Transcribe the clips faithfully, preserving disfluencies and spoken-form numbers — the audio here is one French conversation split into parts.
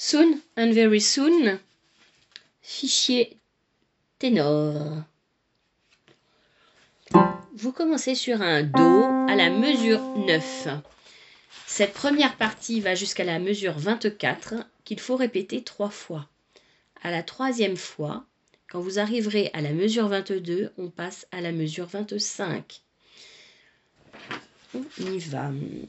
Soon and very soon. Fichier ténor. Vous commencez sur un Do à la mesure neuf. Cette première partie va jusqu'à la mesure vingt-quatre qu'il faut répéter trois fois. À la troisième fois, quand vous arriverez à la mesure vingt-deux, on passe à la mesure vingt-cinq. On y va.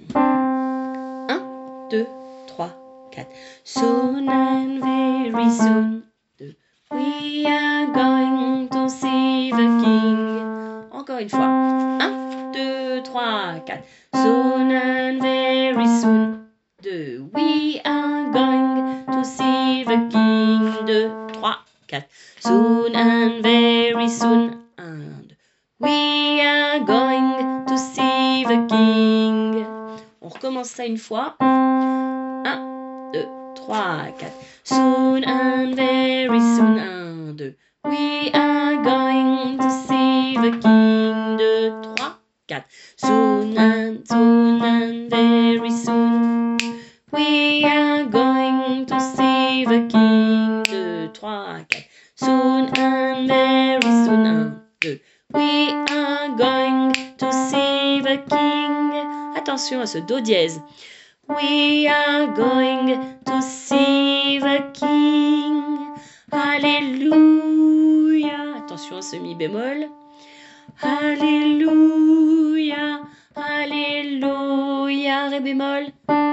un, deux, trois, quatre. Soon and very soon, we are going to see the king. Encore une fois. un, deux, trois, quatre. Soon and very soon, deux. We are going to see the king. deux, trois, quatre. Soon and very soon. un, deux. We are going to see the king. On recommence ça une fois. un, deux, trois, quatre. Soon and very soon. un, deux. We are going to see the king. deux, trois, quatre. Soon and, soon and very soon. We are going to see the king. deux, trois, quatre. Soon and very soon. un, deux. We are going to see the king. Attention à ce Do dièse. We are going to see the king. Alléluia. Attention à ce Mi bémol. Alléluia. Alléluia. Ré bémol.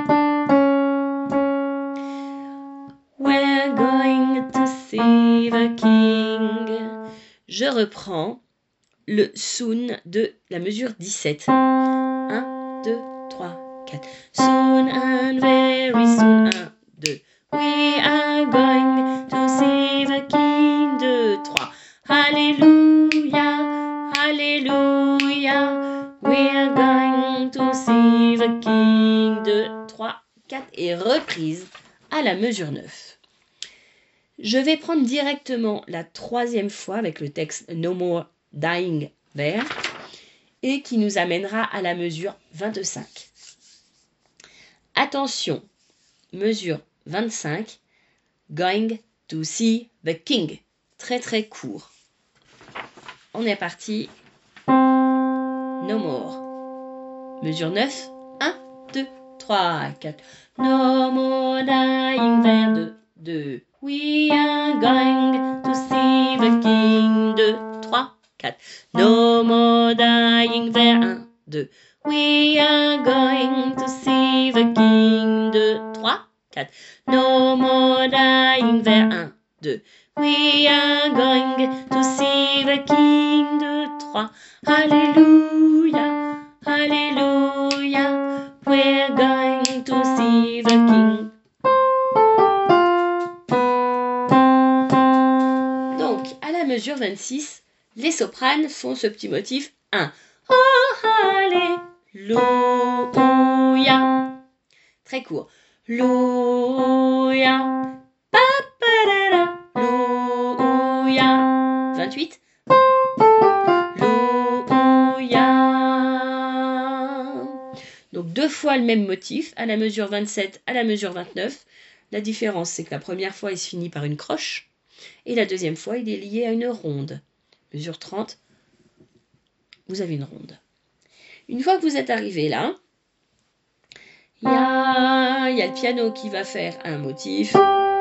We're going to see the king. Je reprends le soon de la mesure dix-sept. un, deux, trois, quatre. Soon and very soon. un, deux. We are going to see the king. deux, trois. Alléluia. Alléluia. We are going to see the king. deux, trois, quatre. Et reprise à la mesure neuf. Je vais prendre directement la troisième fois avec le texte No More Dying There et qui nous amènera à la mesure vingt-cinq. Attention, mesure vingt-cinq, Going to see the king. Très très court. On est parti. No more. Mesure neuf, un, deux, trois, quatre. No more dying there. deux, deux. We are going to see the king. deux, trois, quatre. No more dying there. un, deux. We are going to see the king. deux, trois, quatre. No more dying there. un, deux. We are going to see the king. deux, trois. Alléluia. Alléluia. We're going to see the king. Donc, à la mesure vingt-six, les sopranes font ce petit motif un. Oh, alléluia. Très court. Louia. Pa-pa-da-da. Louia. vingt-huit. Louia. Donc, deux fois le même motif, à la mesure vingt-sept, à la mesure vingt-neuf. La différence, c'est que la première fois, il se finit par une croche. Et la deuxième fois, il est lié à une ronde. Mesure trente, vous avez une ronde. Une fois que vous êtes arrivé là, il y a, y a le piano qui va faire un motif.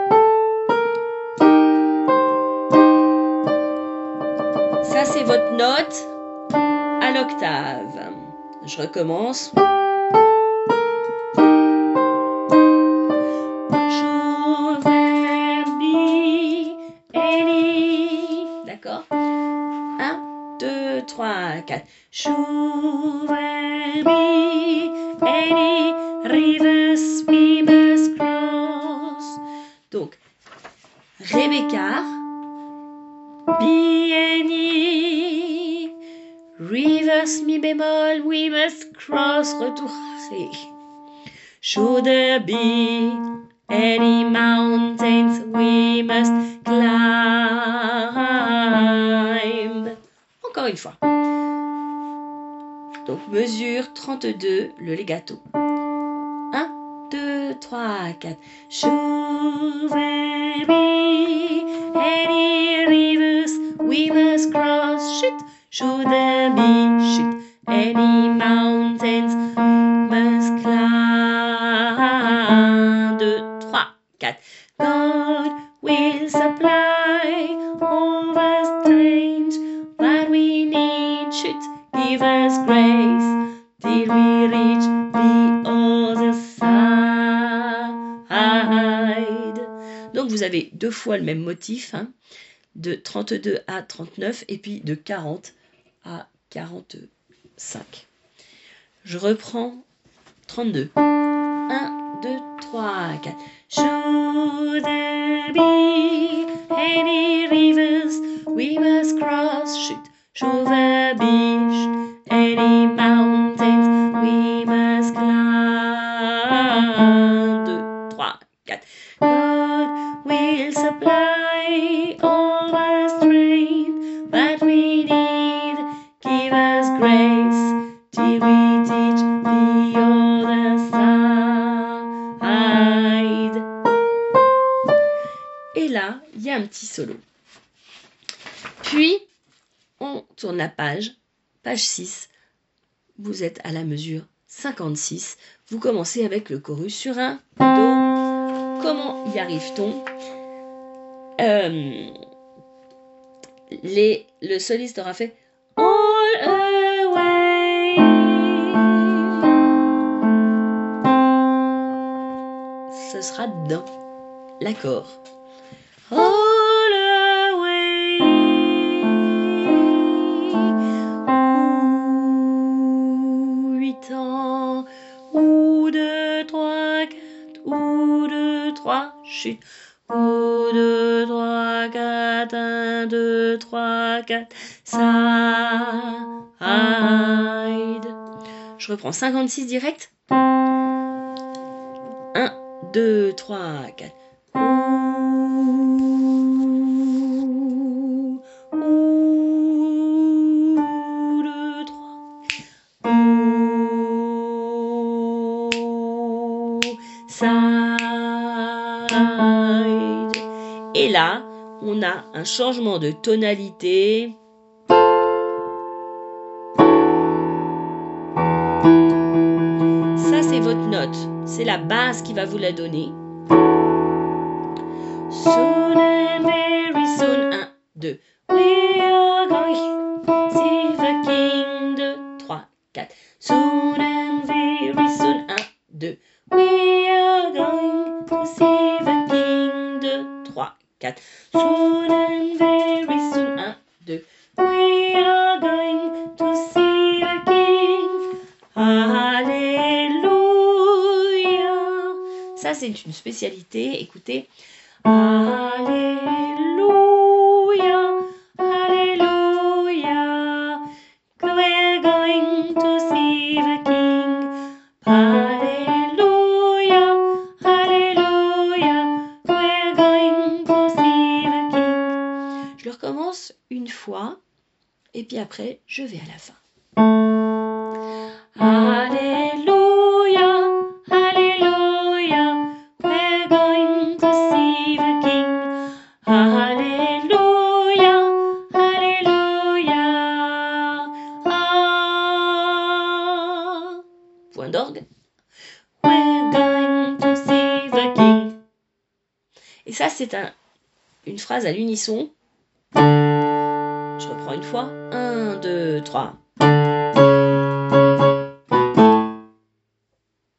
Ça, c'est votre note à l'octave. Je recommence. D'accord? un, deux, trois, quatre. Should there be any rivers we must cross? Donc, Ré bécard, be any rivers mi bémol we must cross, retour Ré. Should there be any mountains we must climb? Encore une fois. Donc, mesure trente-deux, le legato. un, deux, trois, quatre. Should there be any rivers we must cross? Chut. Should there be chut, any mountains we must climb? Deux, trois, quatre. God will supply all the strength that we need. Chut, give us grace till we reach the other side. Donc vous avez deux fois le même motif, hein, de trente-deux à trente-neuf et puis de quarante à quarante-cinq. Je reprends trente-deux. un, deux, trois, quatre. Should there be any rivers we must cross? Should, should there be any mountains we must climb? deux, trois, quatre. God will supply all the strength that we need. Give us grace till we teach the other side. Et là, il y a un petit solo. Puis, on tourne la page, page six. Vous êtes à la mesure cinquante-six. Vous commencez avec le chorus sur un Do. Comment y arrive-t-on? euh, les, Le soliste aura fait All away. Ce sera dans l'accord. All away. Ou huit ans. Ou deux, trois, quatre. Ou deux, trois, chut. Ou deux, trois, quatre. Un, deux, trois, quatre. Side. Je reprends cinquante-six direct. un, deux, trois, quatre. Ou, ou, deux, trois. Ou, side. Et là, on a un changement de tonalité. Ça, c'est votre note. C'est la basse qui va vous la donner. Soon and very soon. un, deux. We are going to see the king. deux, trois, quatre. Soon and very soon. un, deux. We are going to see the king. deux, trois, quatre. Soon and very soon. un, deux. We are going to see the king. Alléluia. Ça, c'est une spécialité. Écoutez. Alléluia. Alléluia. We're going to see the king. Alléluia. Alléluia. We're going to see the king. Je le recommence une fois. Et puis après, je vais à la fin. Alléluia, Alléluia, we're going to see the King. Alléluia, Alléluia. Ah. Point d'orgue. We're going to see the King. Et ça, c'est un, une phrase à l'unisson. Je reprends une fois. un, deux, trois.